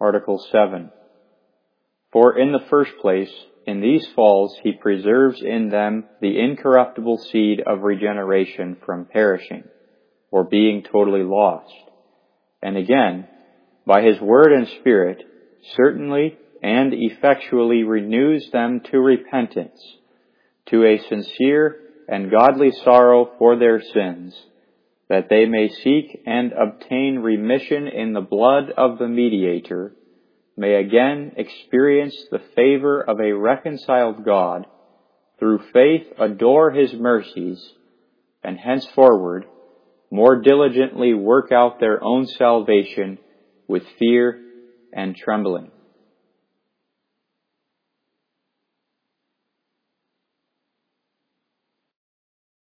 Article 7. For in the first place, in these falls he preserves in them the incorruptible seed of regeneration from perishing, or being totally lost. And again, by his word and Spirit, certainly and effectually renews them to repentance, to a sincere and godly sorrow for their sins, that they may seek and obtain remission in the blood of the mediator, may again experience the favor of a reconciled God, through faith adore his mercies, and henceforward more diligently work out their own salvation with fear and trembling.